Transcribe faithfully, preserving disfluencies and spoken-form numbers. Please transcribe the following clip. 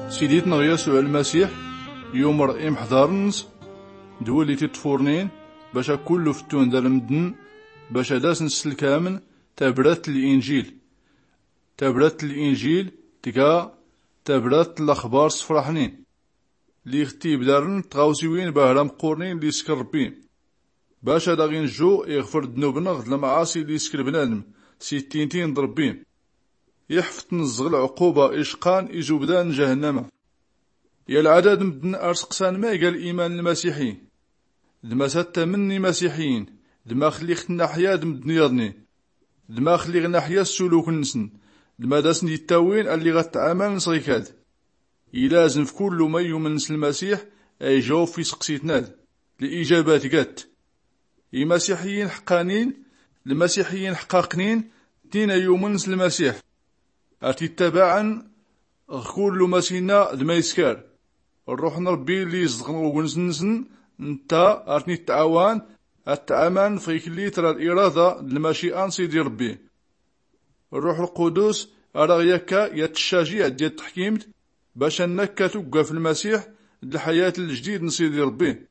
سيديتنا يسوع المسيح يومر إم حضارنز دولي تتفورنين باشا كله فتون ذا المدن باشا داس نسلكامن تبرات الإنجيل تبرات الإنجيل تقا تبرات الأخبار صفرحنين لي اختيب دارن تغاوسيوين بهرام قورنين لي سكر ربين باشا داغين جو يغفر دنوبنا غد المعاصي لي سكر بنادم ستين ضربين يحفظ نزغ العقوبة إشقان إجوبدان جهنم يا العدد مدن أرسقسان ما قال إيمان المسيحيين دما ستة مني مسيحيين دما خليخت ناحية دمدن يضني دما خليغ ناحية السلوك النسن دما داسن يتاوين اللي غتعامل نصغيكاد يلازم في كل ما يمنس المسيح أي جاوب في سقسيتناد لإجابات قات المسيحيين حقانين المسيحيين حقاقنين دين يمنس المسيح أرتي تباعا كل مسينا دما يسكار الروح نربي اللي يصدقن ونسنسن انت ارتني التعاون التعامان في كلي ترى الإرادة المشيئة سيدي ربي الروح القدس أرى يكا يتشاجع ديال التحكيم باش انك توقع في المسيح الحياة الجديد نسيدي ربي